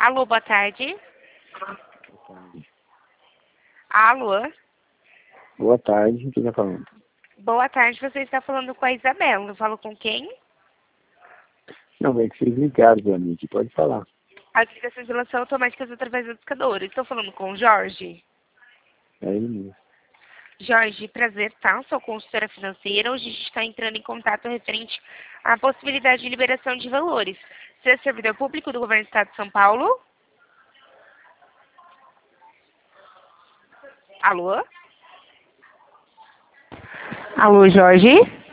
Alô, boa tarde. Alô, Boa tarde, quem tá falando? boa tarde. Você está falando com a Isabela. Eu falo com quem? Não, é que vocês ligaram pra mim, que pode falar. As ligações de relação automáticas através do discador. Estou falando com o Jorge. É ele mesmo. Jorge, prazer, tá? Sou consultora financeira. Hoje a gente está entrando em contato referente à possibilidade de liberação de valores. Você é servidor público do Governo do Estado de São Paulo? Alô? Alô, Jorge?